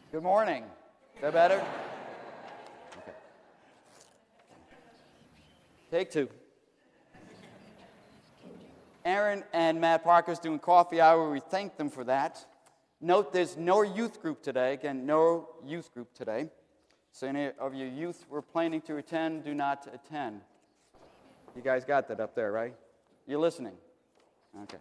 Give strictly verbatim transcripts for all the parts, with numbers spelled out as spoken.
Good morning. Is that better? Okay. Take two. Aaron and Matt Parker's doing coffee hour. We thank them for that. Note there's no youth group today. Again, no youth group today. So any of your youth were planning to attend, do not attend. You guys got that up there, right? You're listening? Okay.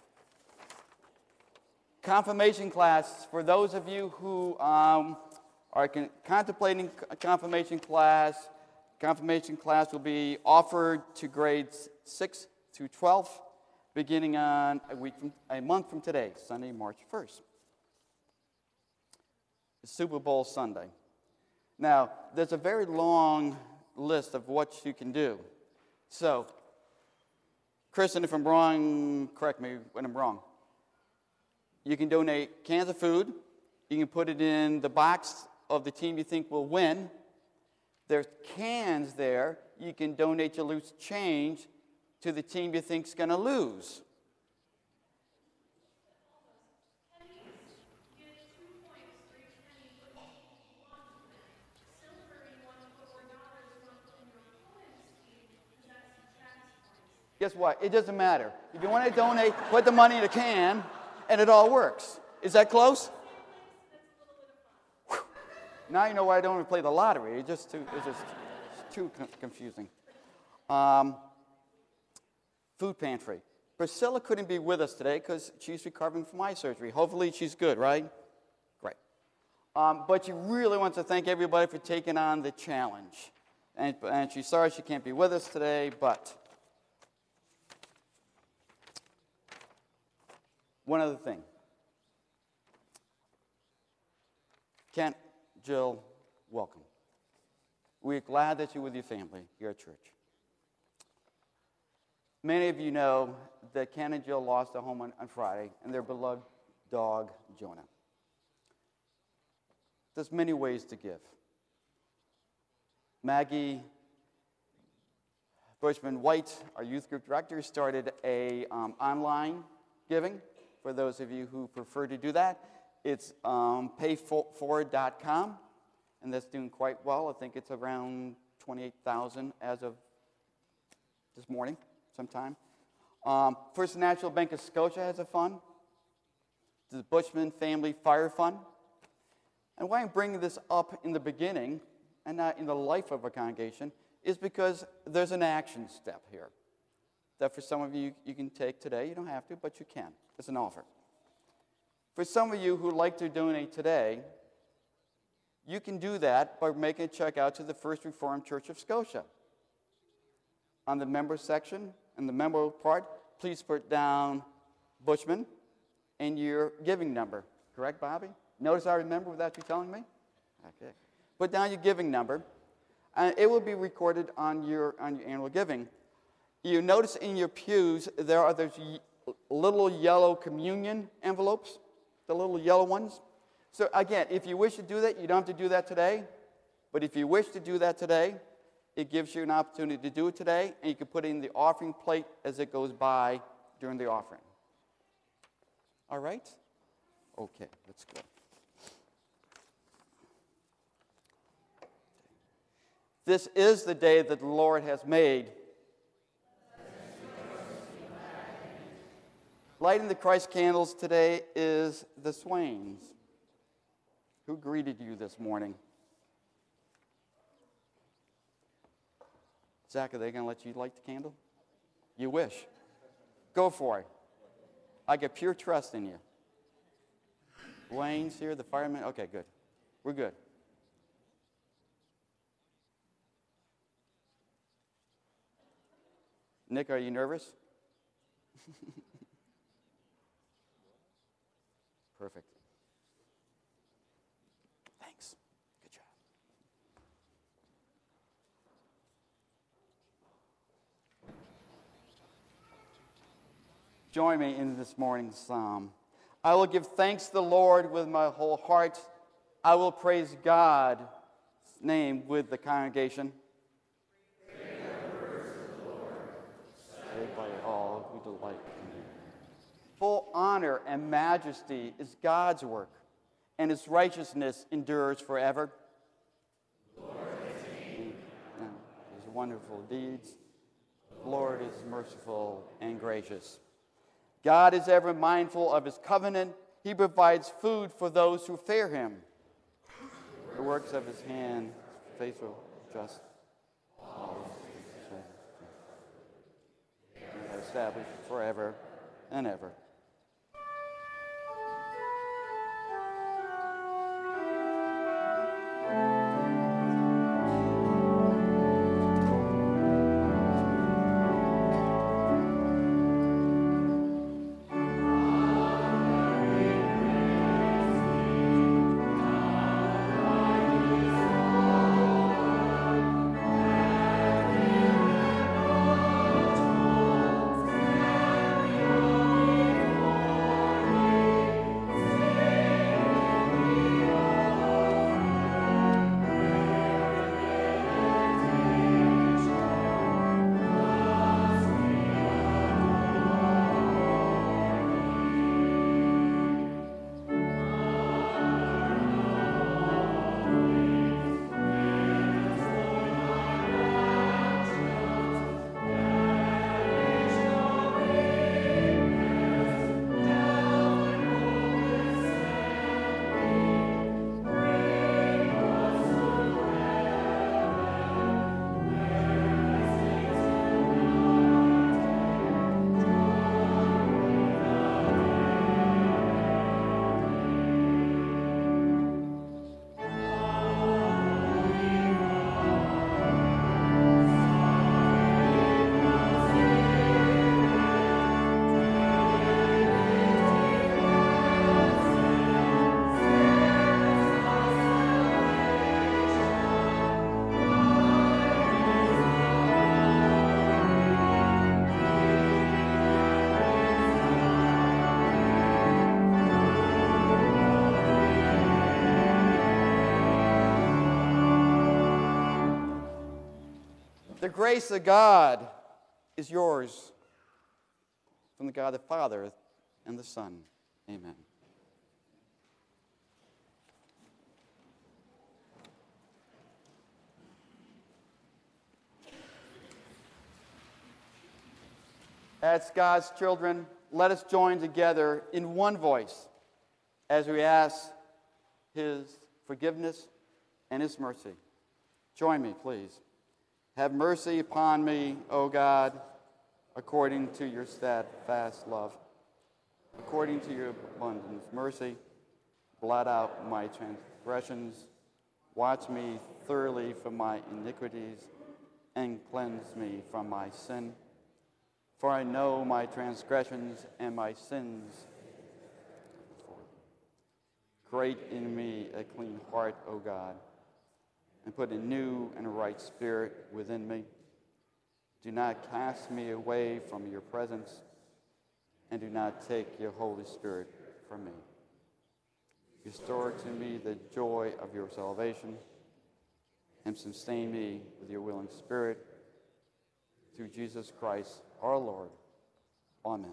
Confirmation class, for those of you who um, are con- contemplating a confirmation class, confirmation class will be offered to grades six through twelve, beginning on a week from, a month from today, Sunday, March first. It's Super Bowl Sunday. Now, there's a very long list of what you can do. So, Kristen, if I'm wrong, correct me when I'm wrong. You can donate cans of food. You can put it in the box of the team you think will win. There's cans there. You can donate your loose change to the team you think's going to lose. Guess what? It doesn't matter. If you want to donate, put the money in a can, and it all works. Is that close? Whew. Now you know why I don't even play the lottery. It's just too, it's just too confusing. Um, food pantry. Priscilla couldn't be with us today because she's recovering from eye surgery. Hopefully she's good, right? Great. Um, but she really wants to thank everybody for taking on the challenge. And, and she's sorry she can't be with us today, but one other thing. Kent, Jill, welcome. We're glad that you're with your family here at church. Many of you know that Ken and Jill lost their home on, on Friday and their beloved dog, Jonah. There's many ways to give. Maggie Bushman White, our youth group director, started a um, online giving. For those of you who prefer to do that, it's um, pay forward dot com, and that's doing quite well. I think it's around twenty-eight thousand as of this morning, sometime. Um, First National Bank of Scotia has a fund. The Bushman Family Fire Fund. And why I'm bringing this up in the beginning and not in the life of a congregation is because there's an action step here that for some of you you can take today. You don't have to, but you can. It's an offer. For some of you who like to donate today, you can do that by making a check out to the First Reformed Church of Scotia. On the member section, in the member part, please put down Bushman and your giving number. Correct, Bobby? Notice I remember without you telling me? Okay. Put down your giving number, and it will be recorded on your, on your annual giving. You notice in your pews there are those little yellow communion envelopes, the little yellow ones. So again, if you wish to do that, you don't have to do that today. But if you wish to do that today, it gives you an opportunity to do it today, and you can put it in the offering plate as it goes by during the offering. All right? Okay, let's go. This is the day that the Lord has made. Lighting the Christ candles today is the Swains. Who greeted you this morning? Zach, are they going to let you light the candle? You wish. Go for it. I get pure trust in you. Wayne's here, the fireman. Okay, good. We're good. Nick, are you nervous? Perfect. Thanks. Good job. Join me in this morning's psalm. I will give thanks to the Lord with my whole heart. I will praise God's name with the congregation. Saved by all who delight in him. Full honor and majesty is God's work, and his righteousness endures forever. His wonderful deeds. The Lord is merciful and gracious. God is ever mindful of his covenant. He provides food for those who fear him. The works of his hand, faithful, just, established forever and ever. The grace of God is yours from the God the Father and the Son. Amen. As God's children, let us join together in one voice as we ask his forgiveness and his mercy. Join me, please. Have mercy upon me, O God, according to your steadfast love. According to your abundant mercy, blot out my transgressions. Watch me thoroughly from my iniquities and cleanse me from my sin. For I know my transgressions and my sins. Create in me a clean heart, O God, and put a new and a right spirit within me. Do not cast me away from your presence, and do not take your Holy Spirit from me. Restore to me the joy of your salvation, and sustain me with your willing spirit, through Jesus Christ our Lord. Amen.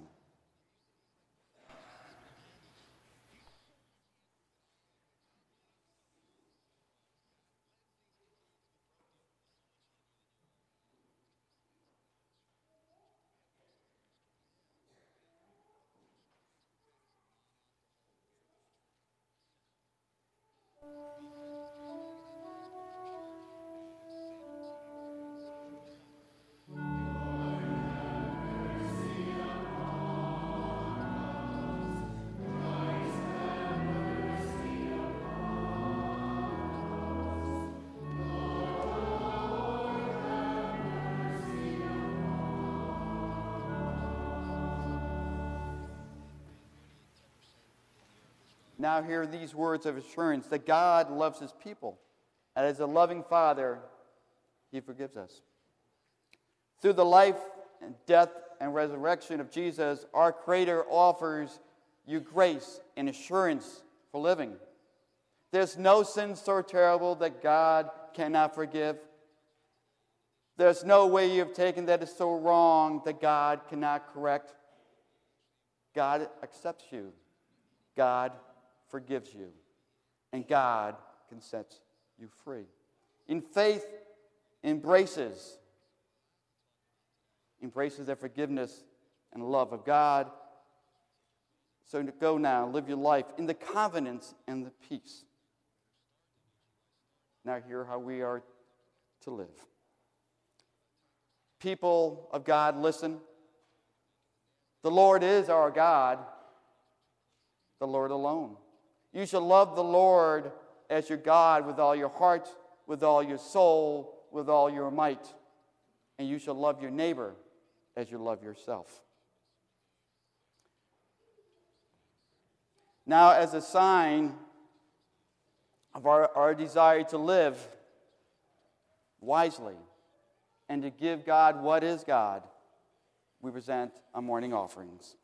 Now hear these words of assurance that God loves his people, and as a loving Father, he forgives us. Through the life and death and resurrection of Jesus, our Creator offers you grace and assurance for living. There's no sin so terrible that God cannot forgive. There's no way you've taken that is so wrong that God cannot correct. God accepts you. God forgives you. and God can set you free. In faith, embraces, embraces the forgiveness and love of God. So to go now, live your life in the confidence and the peace. Now hear how we are to live. People of God, listen. The Lord is our God, the Lord alone. You shall love the Lord as your God with all your heart, with all your soul, with all your might. And you shall love your neighbor as you love yourself. Now, as a sign of our, our desire to live wisely and to give God what is God, we present our morning offerings.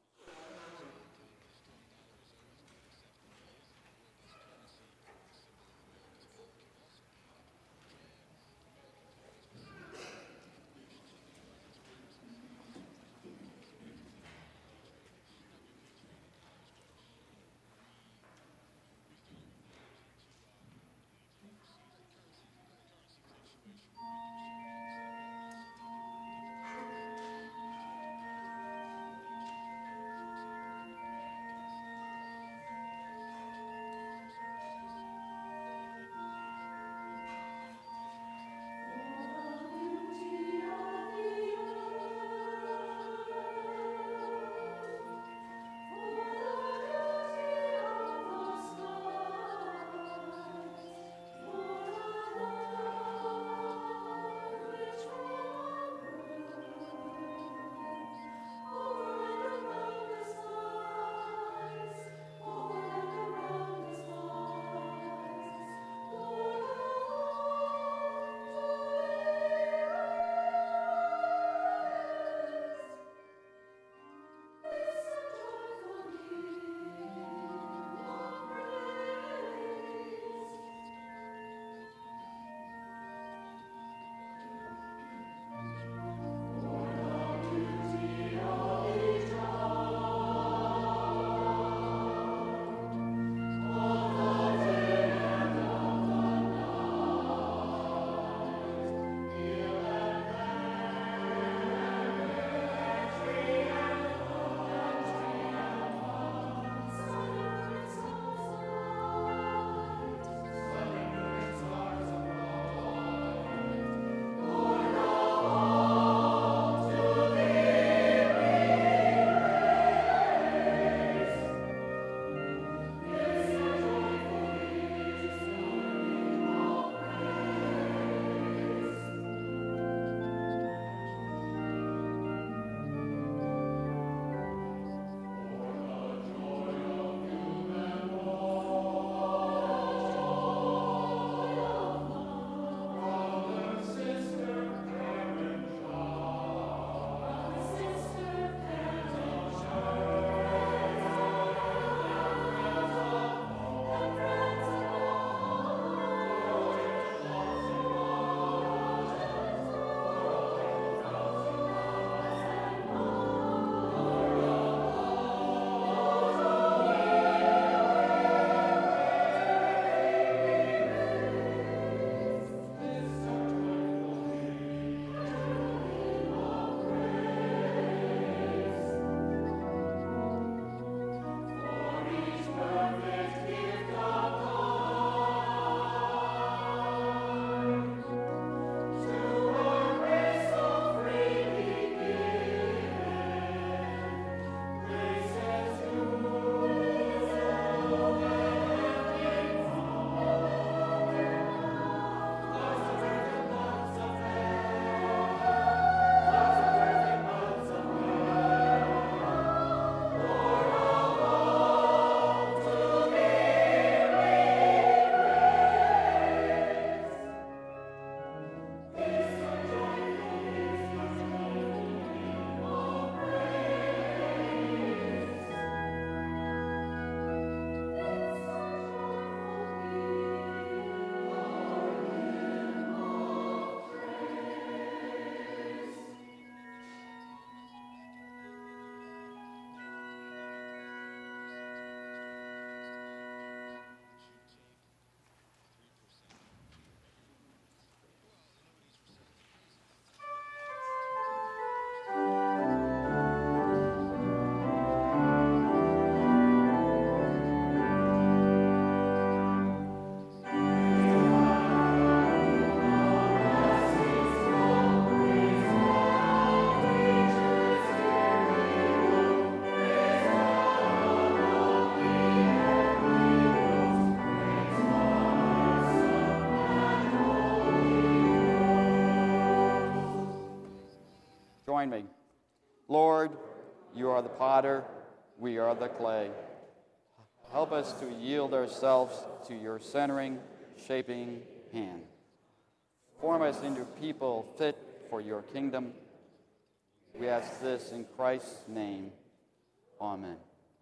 join me. Lord, you are the potter, we are the clay. Help us to yield ourselves to your centering, shaping hand. Form us into people fit for your kingdom. We ask this in Christ's name. Amen.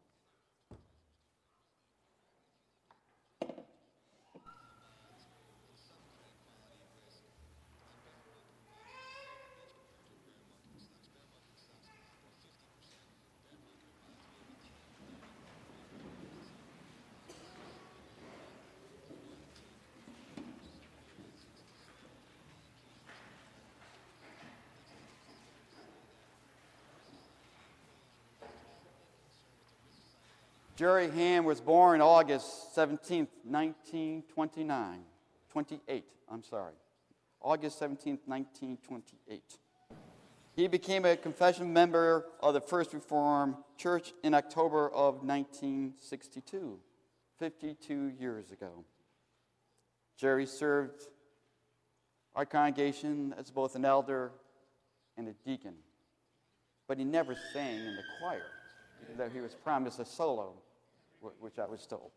Jerry Ham was born August seventeenth, nineteen twenty-nine. twenty-eight, I'm sorry. August seventeenth, nineteen twenty-eight. He became a confession member of the First Reformed Church in October of nineteen sixty-two, fifty-two years ago. Jerry served our congregation as both an elder and a deacon, but he never sang in the choir, though he was promised a solo, which I was told.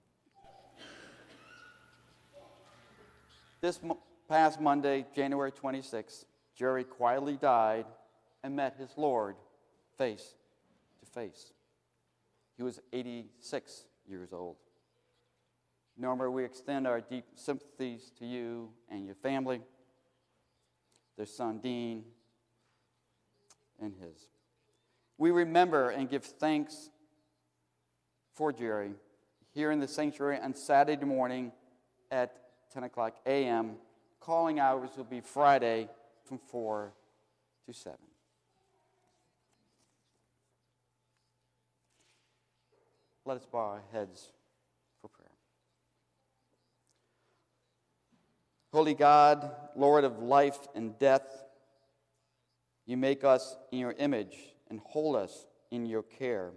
This mo- past Monday, January twenty-sixth, Jerry quietly died and met his Lord face to face. He was eighty-six years old. Normally, we extend our deep sympathies to you and your family, their son Dean, and his. We remember and give thanks for Jerry here in the sanctuary on Saturday morning at ten o'clock a.m. Calling hours will be Friday from four to seven. Let us bow our heads for prayer. Holy God, Lord of life and death, you make us in your image and hold us in your care.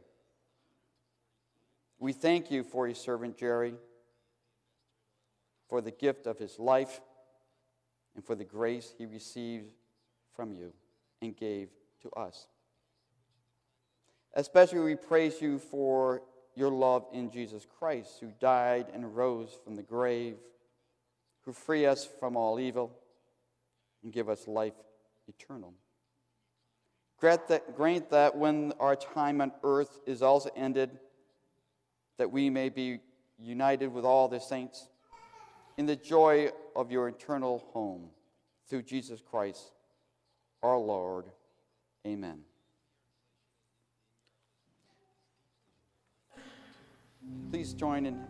We thank you for your servant Jerry, for the gift of his life, and for the grace he received from you and gave to us. Especially we praise you for your love in Jesus Christ, who died and rose from the grave, who free us from all evil and give us life eternal. Grant that, grant that when our time on earth is also ended, that we may be united with all the saints in the joy of your eternal home, through Jesus Christ, our Lord. Amen. Please join in.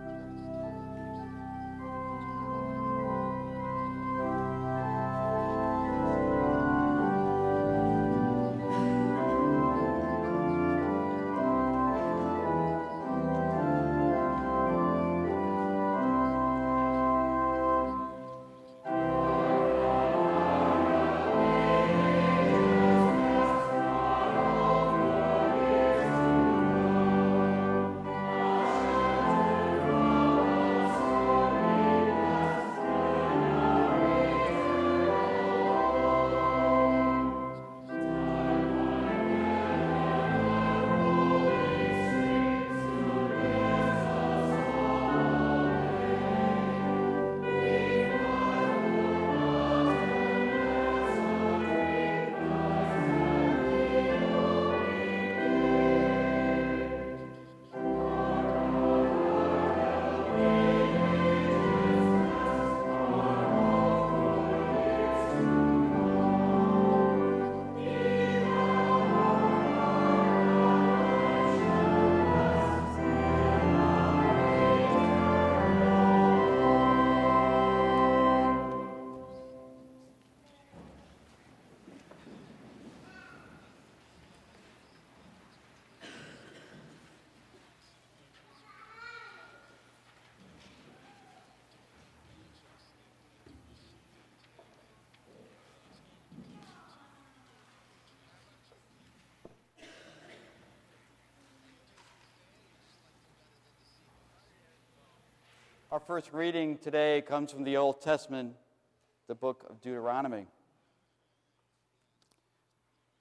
Our first reading today comes from the Old Testament, the book of Deuteronomy.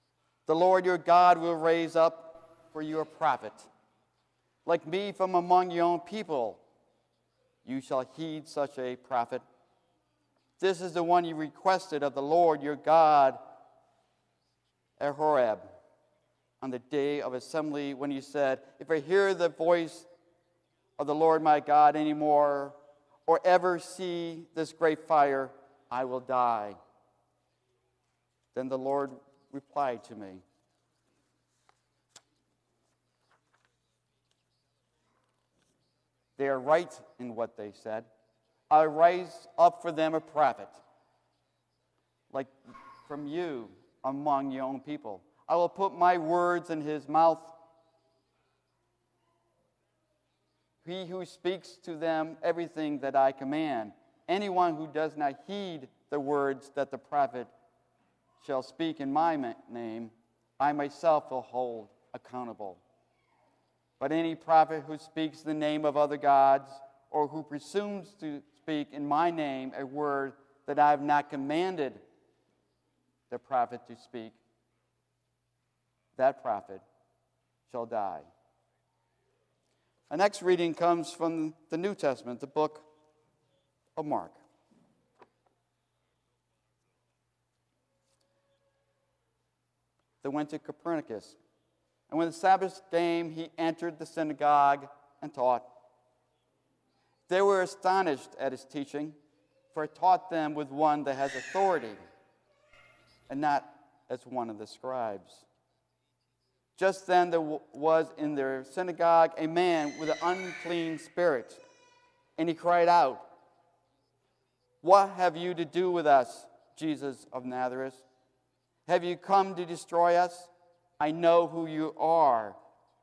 The Lord your God will raise up for you a prophet, like me from among your own people. You shall heed such a prophet. This is the one you requested of the Lord your God at Horeb on the day of assembly, when you said, if I hear the voice of the Lord my God anymore, or ever see this great fire, I will die. Then the Lord replied to me, they are right in what they said. I'll raise up for them a prophet, like from you among your own people. I will put my words in his mouth. He who speaks to them everything that I command. Anyone who does not heed the words that the prophet shall speak in my name, I myself will hold accountable. But any prophet who speaks the name of other gods, or who presumes to speak in my name a word that I have not commanded the prophet to speak, that prophet shall die. Our next reading comes from the New Testament, the book of Mark. They went to Copernicus, and when the Sabbath came, he entered the synagogue and taught. They were astonished at his teaching, for he taught them with one that has authority, and not as one of the scribes. Just then there was in their synagogue a man with an unclean spirit, and he cried out, "What have you to do with us, Jesus of Nazareth? Have you come to destroy us? I know who you are,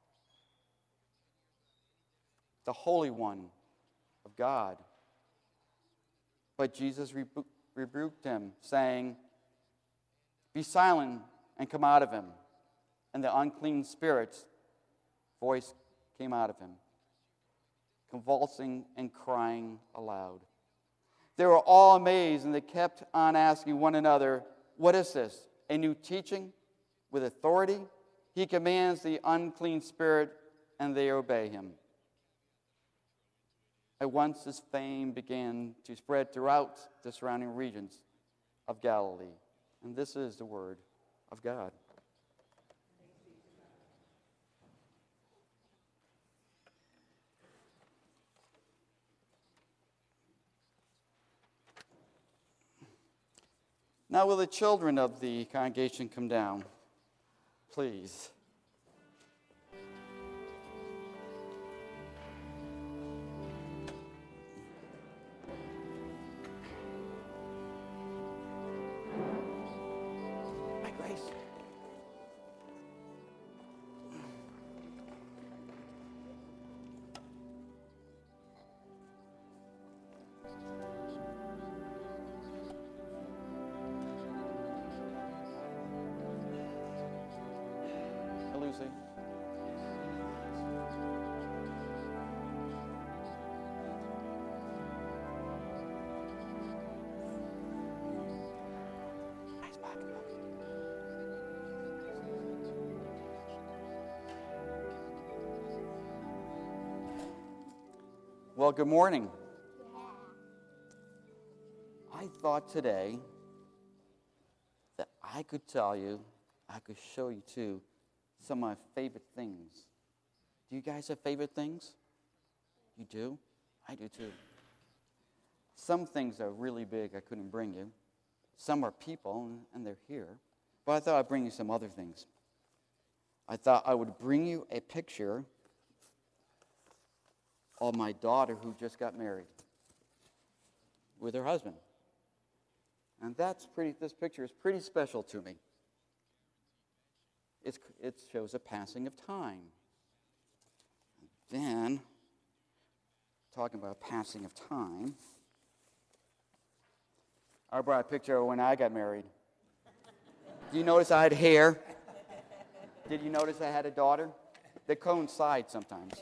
the Holy One of God." But Jesus rebu- rebuked him, saying, "Be silent and come out of him." And the unclean spirit's voice came out of him, convulsing and crying aloud. They were all amazed, and they kept on asking one another, "What is this? A new teaching with authority? He commands the unclean spirit, and they obey him." At once his fame began to spread throughout the surrounding regions of Galilee. And this is the word of God. Now will the children of the congregation come down, please? My grace. Lucy. Nice pocketbook. Well, good morning. I thought today that I could tell you, I could show you too, some of my favorite things. Do you guys have favorite things? You do? I do too. Some things are really big I couldn't bring you. Some are people, and they're here. But I thought I'd bring you some other things. I thought I would bring you a picture of my daughter who just got married with her husband. And that's pretty, this picture is pretty special to me. It's, it shows a passing of time. Then, talking about passing of time, I brought a picture of when I got married. Do you notice I had hair? Did you notice I had a daughter? They coincide sometimes.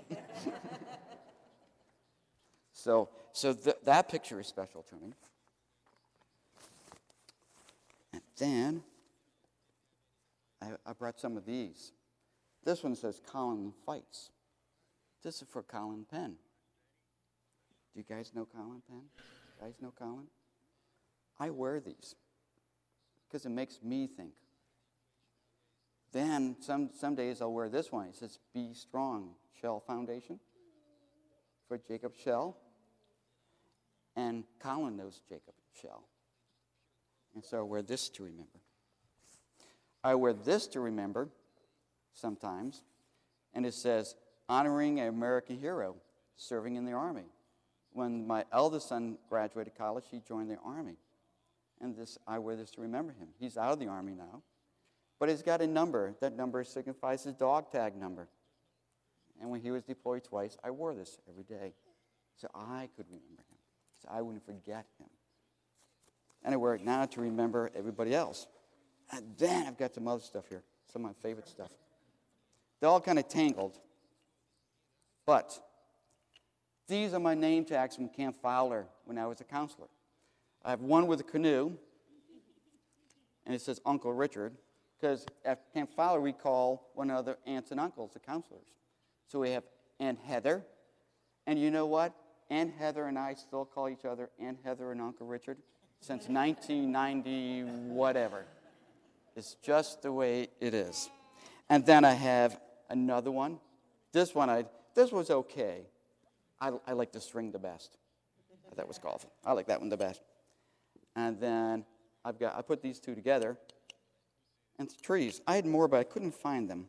so so th- that picture is special to me. And then, I, I brought some of these. This one says Colin Fights. This is for Colin Penn. Do you guys know Colin Penn? You guys know Colin? I wear these because it makes me think. Then some, some days I'll wear this one. It says Be Strong, Shell Foundation, for Jacob Shell. And Colin knows Jacob Shell. And so I wear this to remember. I wear this to remember sometimes, and it says, Honoring an American Hero, Serving in the Army. When my eldest son graduated college, he joined the Army. And this, I wear this to remember him. He's out of the Army now. But he's got a number. That number signifies his dog tag number. And when he was deployed twice, I wore this every day. So I could remember him. So I wouldn't forget him. And I wear it now to remember everybody else. And then I've got some other stuff here. Some of my favorite stuff. They're all kind of tangled. But these are my name tags from Camp Fowler when I was a counselor. I have one with a canoe, and it says Uncle Richard, because at Camp Fowler we call one another aunts and uncles, the counselors. So we have Aunt Heather, and you know what? Aunt Heather and I still call each other Aunt Heather and Uncle Richard since nineteen ninety whatever. It's just the way it is. And then I have another one. This one, I this was okay. I, I like the string the best. That was called. I like that one the best. And then I've got I put these two together. And the trees. I had more, but I couldn't find them.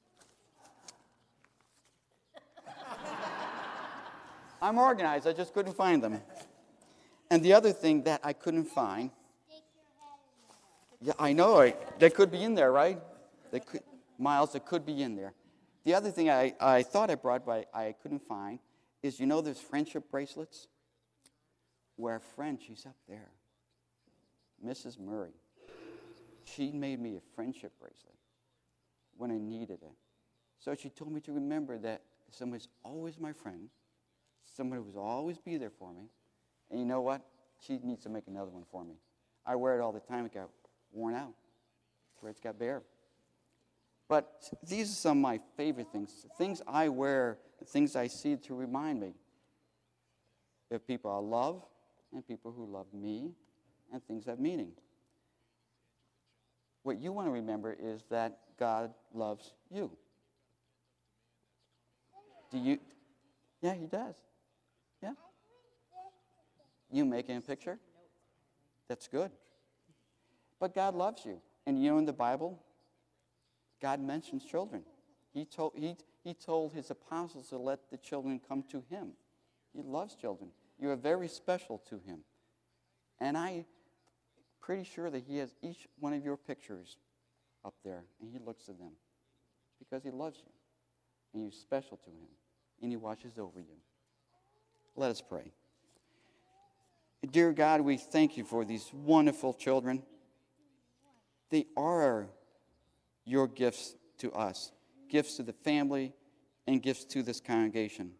I'm organized. I just couldn't find them. And the other thing that I couldn't find. Yeah, I know. I, they could be in there, right? They could, Miles, they could be in there. The other thing I, I thought I brought, but I couldn't find, is you know those friendship bracelets? Where a friend, she's up there. Missus Murray. She made me a friendship bracelet when I needed it. So she told me to remember that somebody's always my friend, somebody who will always be there for me. And you know what? She needs to make another one for me. I wear it all the time. It got worn out. Where it's got bare. But these are some of my favorite things. Things I wear, things I see to remind me of people I love and people who love me and things that have meaning. What you want to remember is that God loves you. Do you? Yeah, he does. Yeah. You making a picture? That's good. But God loves you. And you know in the Bible, God mentions children. He told, he, he told his apostles to let the children come to him. He loves children. You are very special to him. And I'm pretty sure that he has each one of your pictures up there, and he looks at them because he loves you, and you're special to him, and he watches over you. Let us pray. Dear God, we thank you for these wonderful children. They are your gifts to us, gifts to the family, and gifts to this congregation.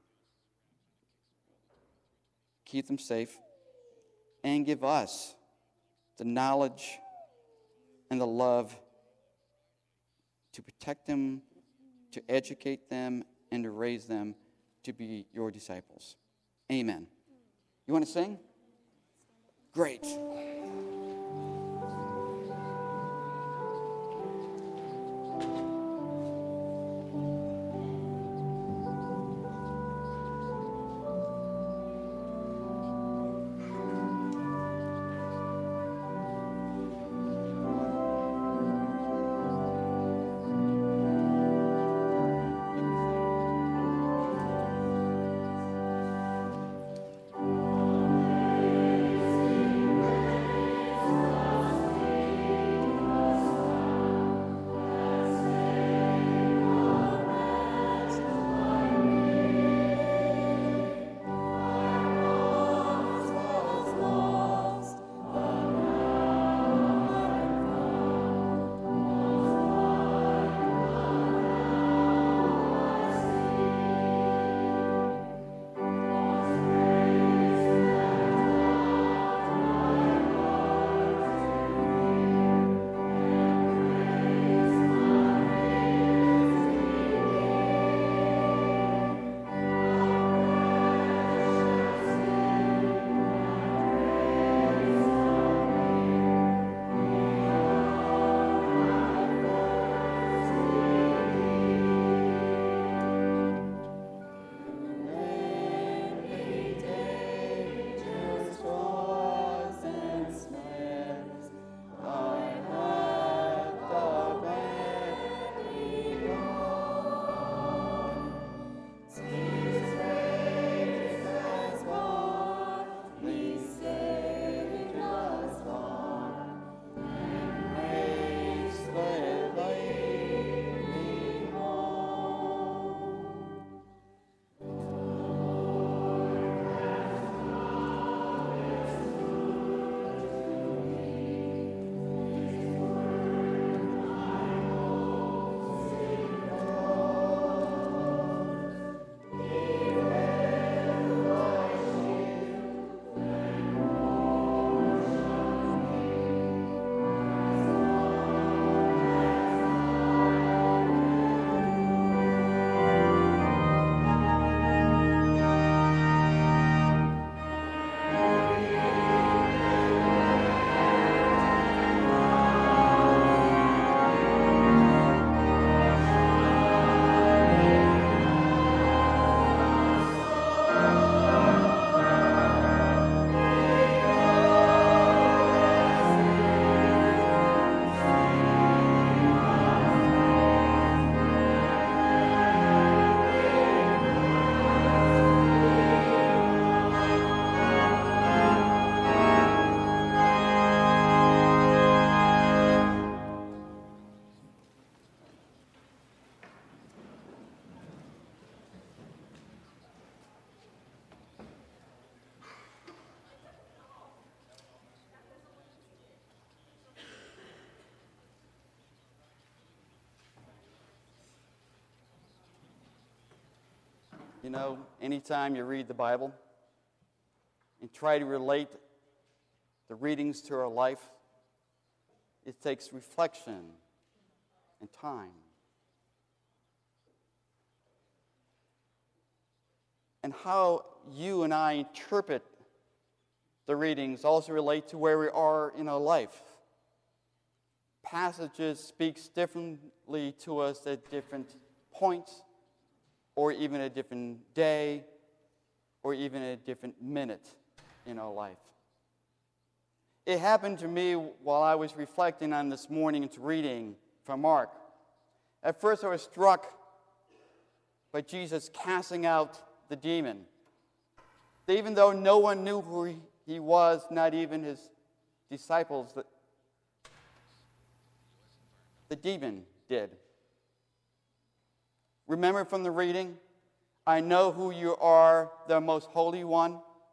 Keep them safe, and give us the knowledge and the love to protect them, to educate them, and to raise them to be your disciples. Amen. You want to sing? Great. You know, anytime you read the Bible and try to relate the readings to our life, it takes reflection and time. And how you and I interpret the readings also relate to where we are in our life. Passages speaks differently to us at different points, or even a different day, or even a different minute in our life. It happened to me while I was reflecting on this morning's reading from Mark. At first I was struck by Jesus casting out the demon. Even though no one knew who he He was, not even his disciples. The, the demon did. Remember from the reading, I know who you are, the most holy one.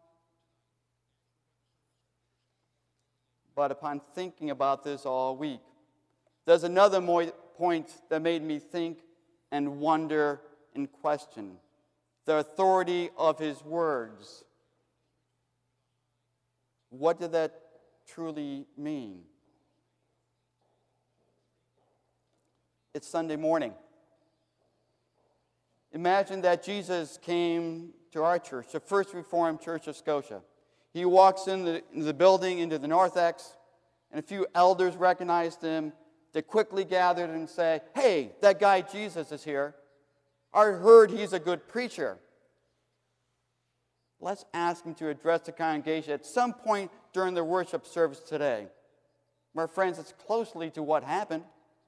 But upon thinking about this all week, there's another mo- point that made me think and wonder and question the authority of his words. What did that truly mean? It's Sunday morning. Imagine that Jesus came to our church, the First Reformed Church of Scotia. He walks in the, in the building, into the narthex, and a few elders recognized him. They quickly gathered and say, hey, that guy Jesus is here. I heard he's a good preacher. Let's ask him to address the congregation at some point during the worship service today. My friends, it's closely to what happened.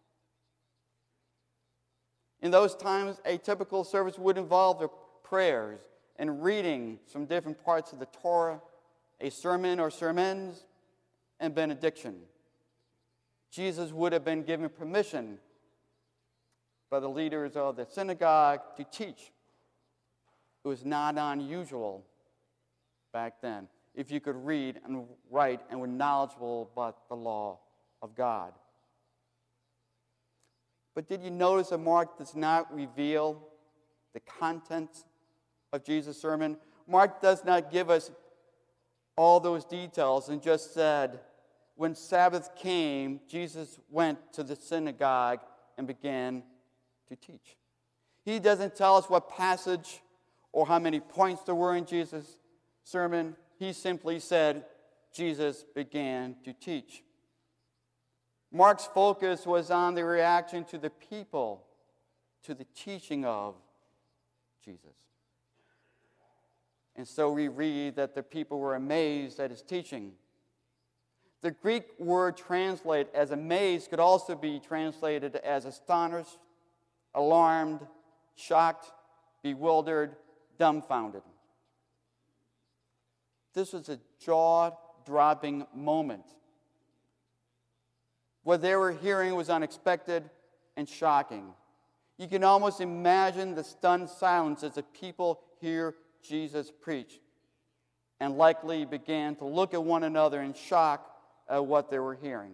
In those times, a typical service would involve the prayers and reading from different parts of the Torah, a sermon or sermons, and benediction. Jesus would have been given permission by the leaders of the synagogue to teach. It was not unusual back then if you could read and write and were knowledgeable about the law of God. But did you notice that Mark does not reveal the content of Jesus' sermon? Mark does not give us all those details and just said, when Sabbath came, Jesus went to the synagogue and began to teach. He doesn't tell us what passage or how many points there were in Jesus' sermon. He simply said, Jesus began to teach. Mark's focus was on the reaction to the people, to the teaching of Jesus. And so we read that the people were amazed at his teaching. The Greek word translated as amazed could also be translated as astonished, alarmed, shocked, bewildered, dumbfounded. This was a jaw-dropping moment. What they were hearing was unexpected and shocking. You can almost imagine the stunned silence as the people hear Jesus preach, and likely began to look at one another in shock at what they were hearing.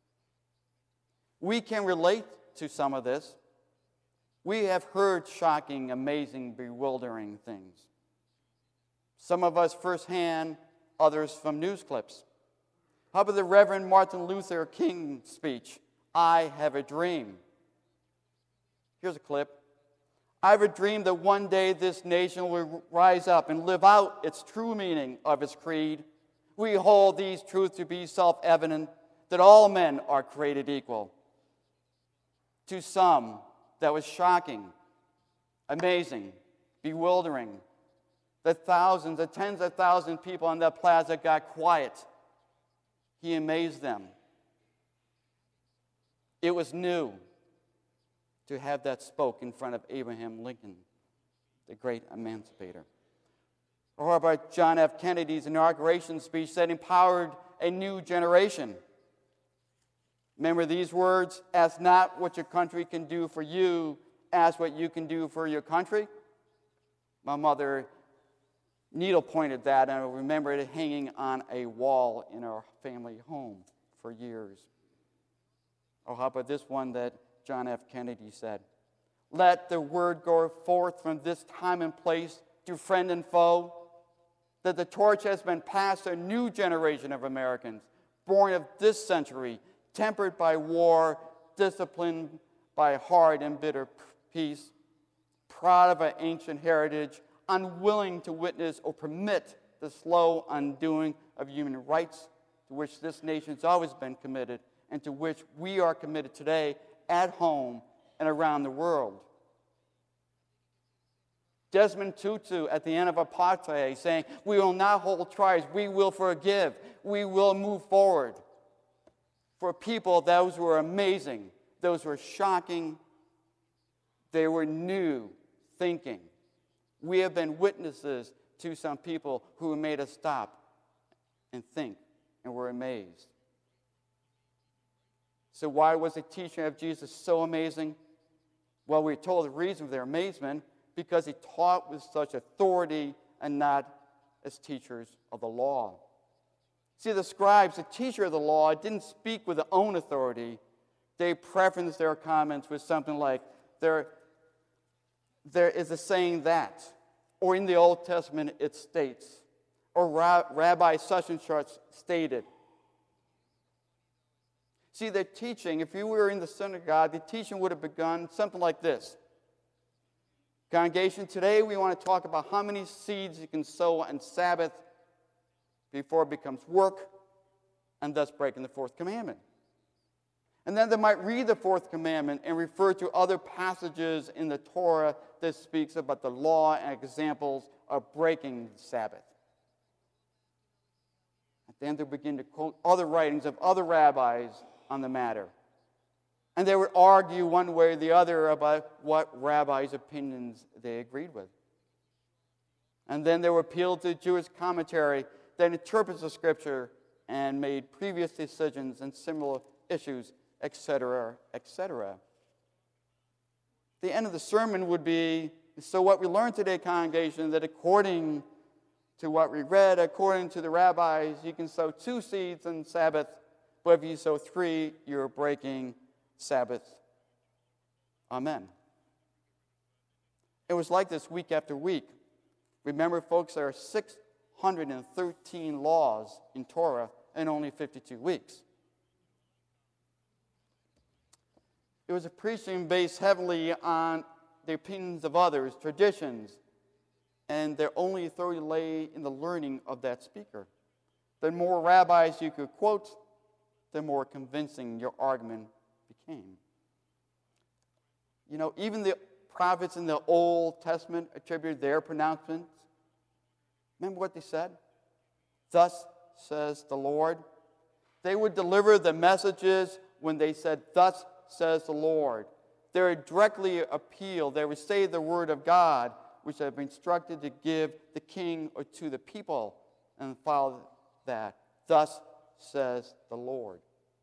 We can relate to some of this. We have heard shocking, amazing, bewildering things. Some of us firsthand, others from news clips. How about the Reverend Martin Luther King speech, I have a dream? Here's a clip. I have a dream that one day this nation will rise up and live out its true meaning of its creed. We hold these truths to be self-evident, that all men are created equal. To some, that was shocking, amazing, bewildering. The thousands, the tens of thousands of people on that plaza got quiet. He amazed them. It was new to have that spoke in front of Abraham Lincoln, the great emancipator. Or about John F. Kennedy's inauguration speech that empowered a new generation. Remember these words, ask not what your country can do for you, ask what you can do for your country. My mother needle pointed that, and I remember it hanging on a wall in our family home for years. Or how about this one that John F. Kennedy said? Let the word go forth from this time and place to friend and foe, that the torch has been passed to a new generation of Americans, born of this century, tempered by war, disciplined by hard and bitter peace, proud of our ancient heritage, unwilling to witness or permit the slow undoing of human rights to which this nation has always been committed and to which we are committed today at home and around the world. Desmond Tutu at the end of apartheid saying, we will not hold trials, we will forgive, we will move forward. For people, those were amazing, those were shocking, they were new thinking. We have been witnesses to some people who made us stop and think and were amazed. So why was the teaching of Jesus so amazing? Well, we're told the reason for their amazement, because he taught with such authority and not as teachers of the law. See, the scribes, the teacher of the law, didn't speak with their own authority. They prefaced their comments with something like, there, there is a saying that, or in the Old Testament it states, or Rabbi such and such stated. See, the teaching, if you were in the synagogue, the teaching would have begun something like this. Congregation, today we want to talk about how many seeds you can sow on Sabbath before it becomes work and thus breaking the fourth commandment. And then they might read the fourth commandment and refer to other passages in the Torah that speaks about the law and examples of breaking the Sabbath. And then they begin to quote other writings of other rabbis on the matter. And they would argue one way or the other about what rabbis' opinions they agreed with. And then they would appeal to Jewish commentary that interprets the scripture and made previous decisions in similar issues, et cetera, et cetera. The end of the sermon would be, so what we learned today, congregation, that according to what we read, according to the rabbis, you can sow two seeds on Sabbath, but if you sow three, you're breaking Sabbath. Amen. It was like this week after week. Remember, folks, there are six hundred thirteen laws in Torah in only fifty-two weeks. It was a preaching based heavily on the opinions of others, traditions, and their only authority lay in the learning of that speaker. The more rabbis you could quote, the more convincing your argument became. You know, even the prophets in the Old Testament attributed their pronouncements. Remember what they said? Thus says the Lord. They would deliver the messages when they said, thus says the Lord. They would directly appeal. They would say the word of God, which they have been instructed to give the king or to the people, and follow that. Thus says the Lord.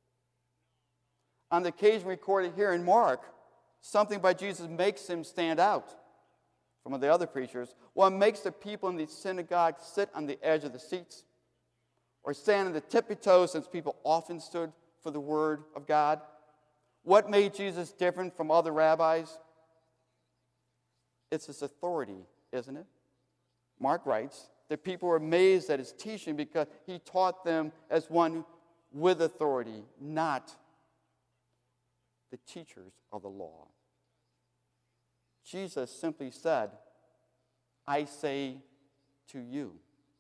On the occasion recorded here in Mark, something by Jesus makes him stand out from the other preachers. What makes the people in the synagogue sit on the edge of the seats or stand on the tippy toes, since people often stood for the word of God? What made Jesus different from other rabbis? It's his authority, isn't it? Mark writes that people were amazed at his teaching because he taught them as one with authority, not the teachers of the law. Jesus simply said, I say to you.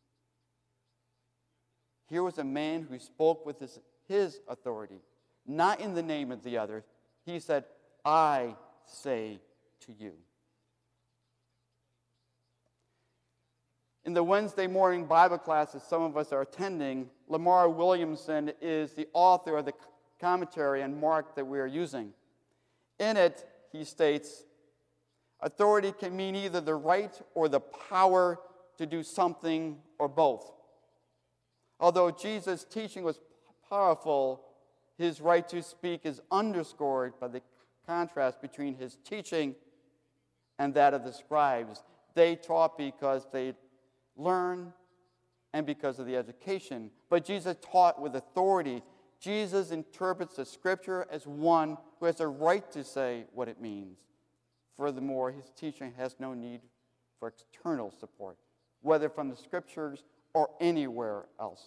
Here was a man who spoke with his, his authority, not in the name of the others. He said, I say to you. In the Wednesday morning Bible classes some of us are attending, Lamar Williamson is the author of the commentary on Mark that we are using. In it, he states, authority can mean either the right or the power to do something or both. Although Jesus' teaching was powerful, his right to speak is underscored by the contrast between his teaching and that of the scribes. They taught because they learned and because of the education. But Jesus taught with authority. Jesus interprets the scripture as one who has a right to say what it means. Furthermore, his teaching has no need for external support, whether from the scriptures or anywhere else.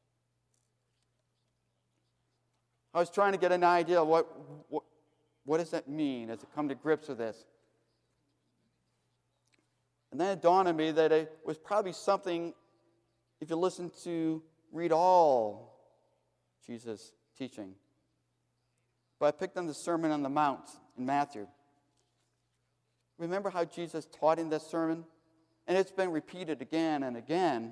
I was trying to get an idea of what, what, what does that mean as I come to grips with this. And then it dawned on me that it was probably something, if you listen to, read all Jesus' teaching. But I picked on the Sermon on the Mount in Matthew. Remember how Jesus taught in that sermon? And it's been repeated again and again.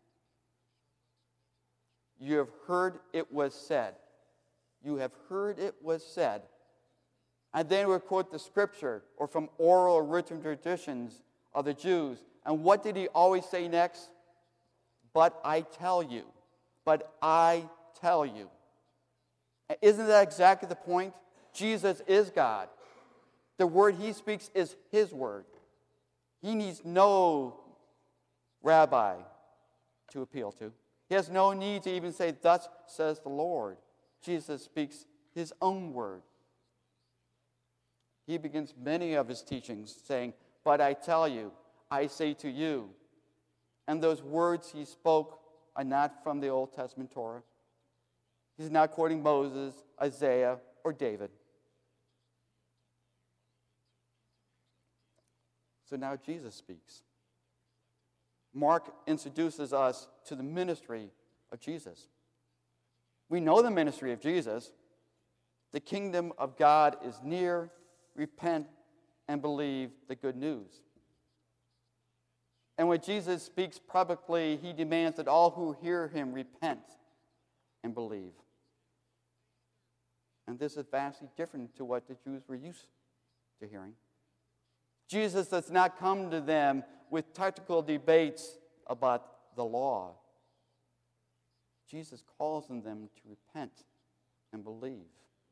You have heard it was said. You have heard it was said. And then we quote the scripture or from oral or written traditions of the Jews. And what did he always say next? But I tell you. But I tell you. Isn't that exactly the point? Jesus is God. The word he speaks is his word. He needs no rabbi to appeal to. He has no need to even say, thus says the Lord. Jesus speaks his own word. He begins many of his teachings saying, but I tell you, I say to you. And those words he spoke are not from the Old Testament Torah. He's not quoting Moses, Isaiah, or David. So now Jesus speaks. Mark introduces us to the ministry of Jesus. We know the ministry of Jesus. The kingdom of God is near. Repent and believe the good news. And when Jesus speaks publicly, he demands that all who hear him repent and believe. And this is vastly different to what the Jews were used to hearing. Jesus does not come to them with technical debates about the law. Jesus calls on them to repent and believe.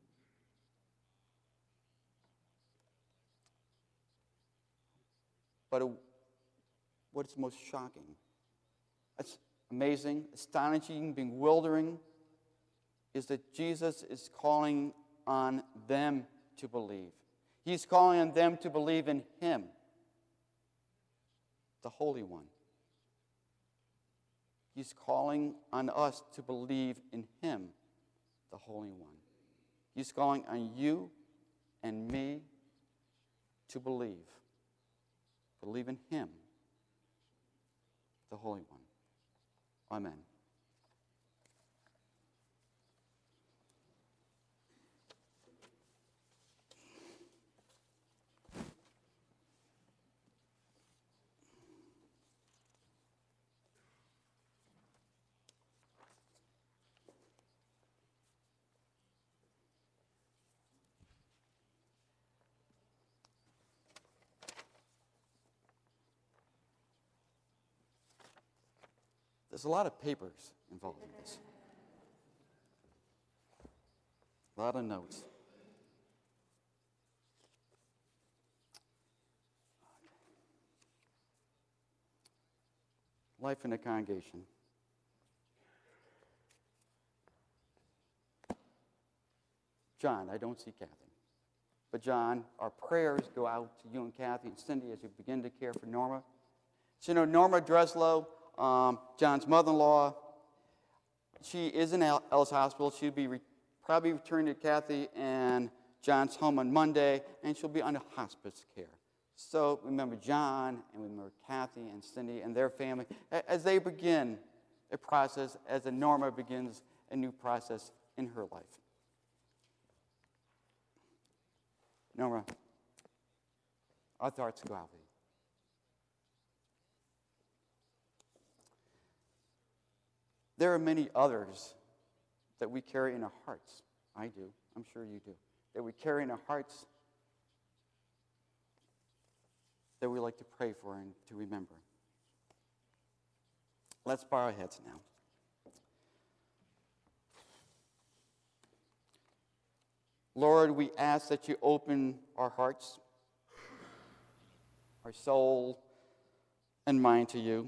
But what's most shocking, that's amazing, astonishing, bewildering, is that Jesus is calling on them to believe. He's calling on them to believe in him, the Holy One. He's calling on us to believe in him, the Holy One. He's calling on you and me to believe. Believe in him, the Holy One. Amen. There's a lot of papers involved in this. A lot of notes. Life in a congregation. John, I don't see Kathy. But John, our prayers go out to you and Kathy and Cindy as you begin to care for Norma. So you know, Norma Dreslow, Um, John's mother-in-law, she is in Ellis Hospital. She'll be re- probably returning to Kathy and John's home on Monday, and she'll be under hospice care. So remember John, and remember Kathy and Cindy and their family as they begin a process, as Norma begins a new process in her life. Norma, our thoughts go out with you. There are many others that we carry in our hearts. I do. I'm sure you do. That we carry in our hearts that we like to pray for and to remember. Let's bow our heads now. Lord, we ask that you open our hearts, our soul, and mind to you.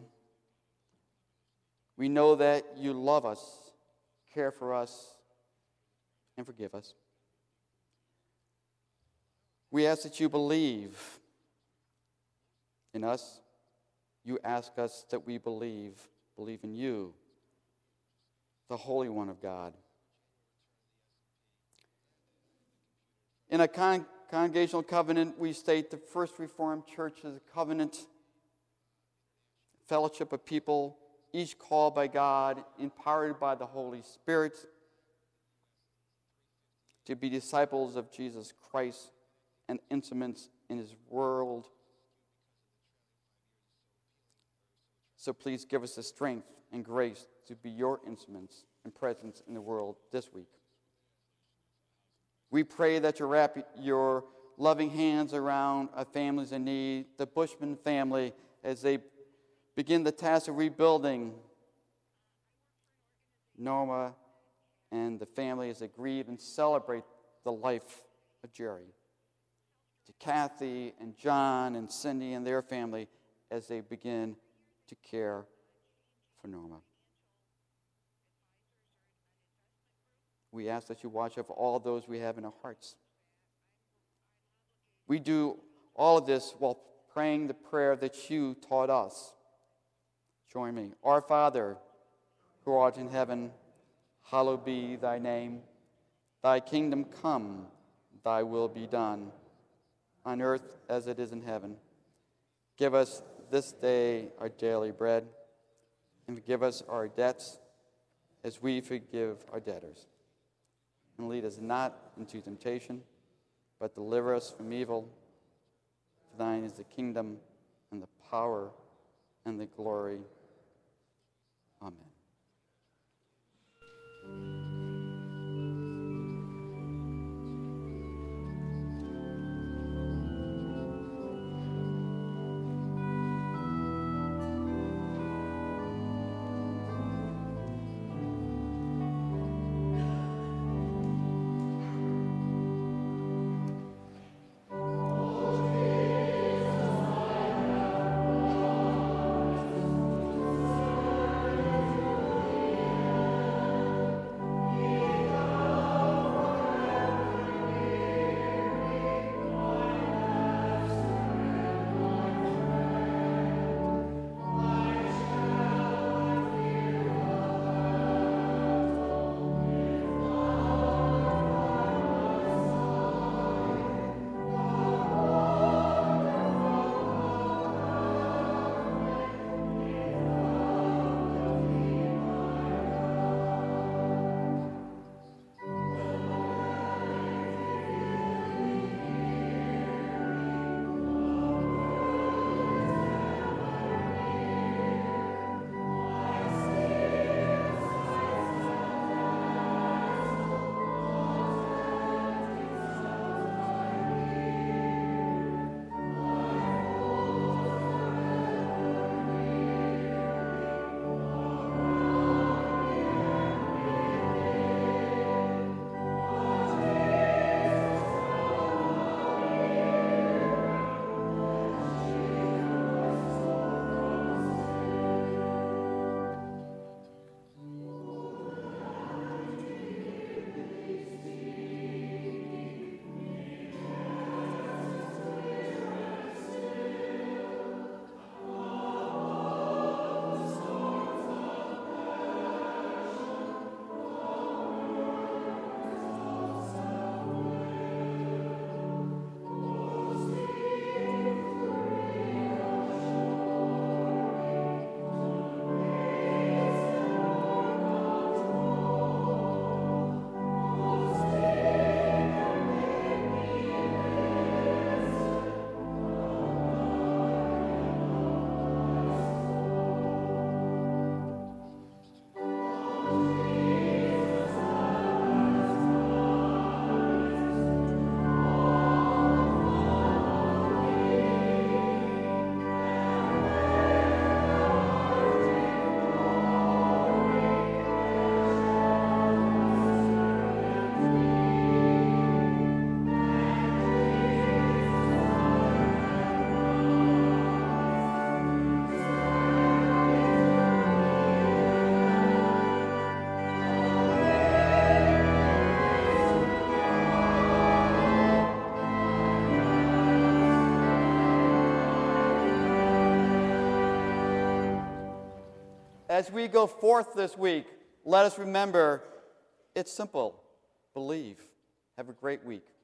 We know that you love us, care for us, and forgive us. We ask that you believe in us. You ask us that we believe, believe in you, the Holy One of God. In a con- congregational covenant, we state the First Reformed Church is a covenant, fellowship of people, each called by God, empowered by the Holy Spirit, to be disciples of Jesus Christ and instruments in his world. So please give us the strength and grace to be your instruments and presence in the world this week. We pray that you wrap your loving hands around our families in need, the Bushman family, as they begin the task of rebuilding Norma and the family as they grieve and celebrate the life of Jerry. To Kathy and John and Cindy and their family as they begin to care for Norma. We ask that you watch over all those we have in our hearts. We do all of this while praying the prayer that you taught us. Join me. Our Father, who art in heaven, hallowed be thy name. Thy kingdom come, thy will be done, on earth as it is in heaven. Give us this day our daily bread, and forgive us our debts as we forgive our debtors. And lead us not into temptation, but deliver us from evil. For thine is the kingdom, and the power, and the glory. Amen. as we go forth this week, let us remember it's simple. Believe. Have a great week.